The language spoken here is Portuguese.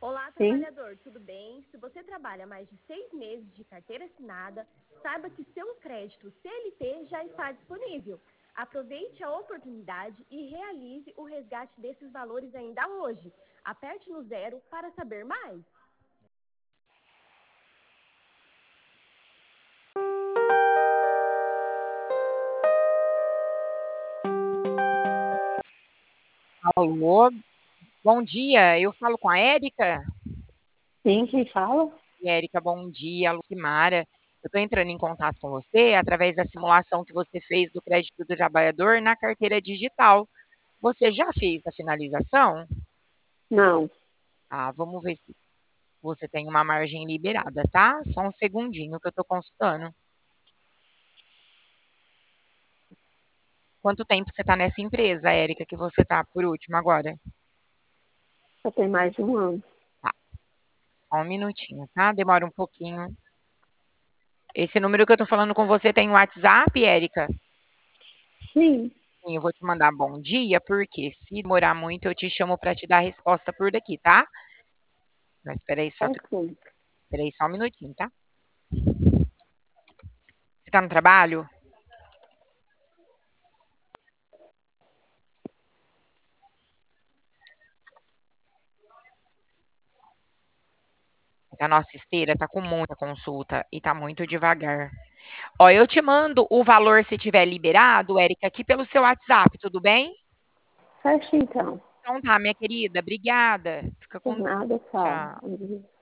Olá, Sim. trabalhador, tudo bem? Se você trabalha mais de 6 meses de carteira assinada, saiba que seu crédito CLT já está disponível. Aproveite a oportunidade e realize o resgate desses valores ainda hoje. Aperte no 0 para saber mais. Alô, bom dia. Eu falo com a Érica. Sim, quem fala? Érica, bom dia. Lucimara. Eu estou entrando em contato com você através da simulação que você fez do crédito do trabalhador na carteira digital. Você já fez a finalização? Não. Vamos ver se você tem uma margem liberada, tá? Só um segundinho que eu estou consultando. Quanto tempo você está nessa empresa, Érica, que você está por último agora? Já tem mais de um ano. Tá, só um minutinho, tá? Demora um pouquinho. Esse número que eu estou falando com você tem WhatsApp, Érica? Sim. Sim, eu vou te mandar bom dia, porque se demorar muito, eu te chamo para te dar a resposta por daqui, tá? Mas Ok. espera aí só um minutinho, tá? Você tá no trabalho? A nossa esteira tá com muita consulta e tá muito devagar. Ó, eu te mando o valor se tiver liberado, Érica, aqui pelo seu WhatsApp, tudo bem? Fecha então. Então tá, minha querida, obrigada. Fica Por com Deus. nada, tchau. Tchau.